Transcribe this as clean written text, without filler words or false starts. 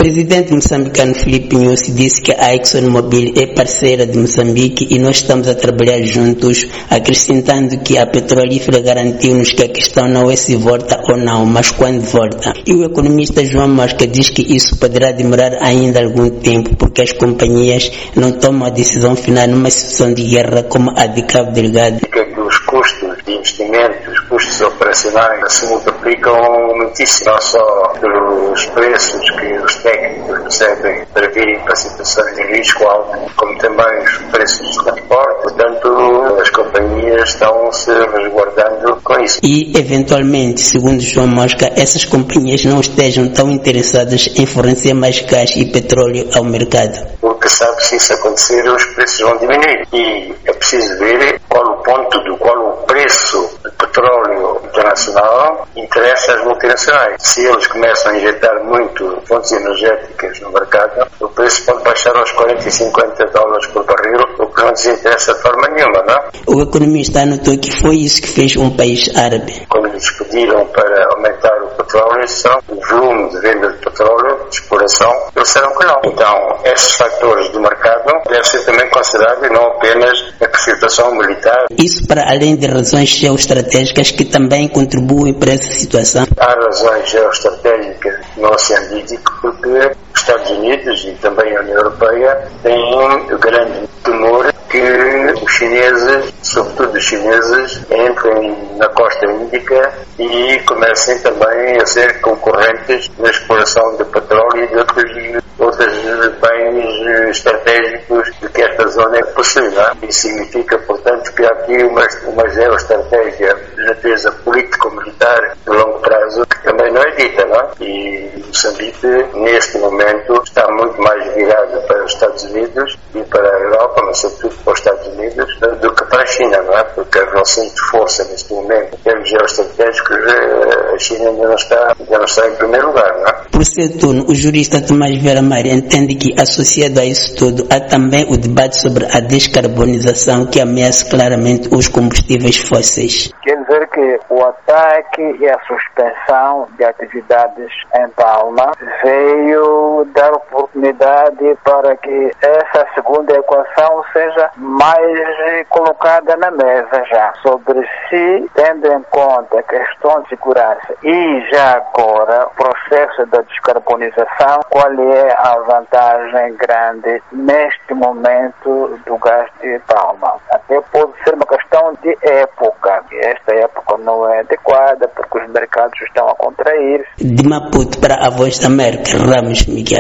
presidente moçambicano Filipe Nyusi disse que a ExxonMobil é parceira de Moçambique e nós estamos a trabalhar juntos, acrescentando que a petrolífera garantiu-nos que a questão não é se volta ou não, mas quando volta. E o economista João Mosca diz que isso poderá demorar ainda algum tempo, porque as companhias não tomam a decisão final numa situação de guerra como a de Cabo Delgado. Os custos de investimento, os custos operacionais se multiplicam muitíssimo, não só pelos preços que os técnicos recebem para virem para situações de risco alto, como também os preços de transporte. Portanto, as companhias estão se resguardando com isso. E, eventualmente, segundo João Mosca, essas companhias não estejam tão interessadas em fornecer mais gás e petróleo ao mercado. Porque sabe que se isso acontecer, os preços vão diminuir. E é preciso ver qual o preço do petróleo internacional interessa às multinacionais. Se eles começam a injetar muito fontes energéticas no mercado, o preço pode baixar aos 40 e 50 dólares por barril, o que não lhes interessa de forma nenhuma, não? O economista anotou que foi isso que fez um país árabe. Quando lhes pediram para aumentar o petróleo, o volume de venda de petróleo, de exploração, eles disseram que não. Então, esses fatores do mercado devem ser também considerados e não apenas a situação militar. Isso para além de razões geoestratégicas que também contribuem para essa situação. Há razões geoestratégicas no Oceano Índico porque os Estados Unidos e também a União Europeia têm o grande temor que os chineses, sobretudo os chineses, entrem na costa índica e comecem também a ser concorrentes na exploração de petróleo e de outros bens estratégicos de que esta zona possui. Isso significa, portanto, que há aqui uma geoestratégia de natureza político-militar de longo prazo que também não é dita, não? E Moçambique, neste momento, está muito mais virado para os Estados Unidos e para a Europa, mas sobretudo para os Estados Unidos, do que para a China, não é? Porque a relação de força neste momento, em termos geoestratégicos, a China ainda não está em primeiro lugar, não é? Por seu turno, o jurista Tomás Vera Maria entende que, associado a isso tudo, há também o debate sobre a descarbonização que ameaça claramente os combustíveis fósseis. Quer dizer que o ataque e a suspensão de atividades em Palma veio dar oportunidade para que essa segunda equação seja mais colocada na mesa já, sobre si, tendo em conta a questão de segurança e já agora o processo da descarbonização, qual é a vantagem grande neste momento do gás de Palma. Até pode ser uma questão de época, e esta época não é adequada porque os mercados estão a contrair. De Maputo para a Voz da América, Ramos Miguel.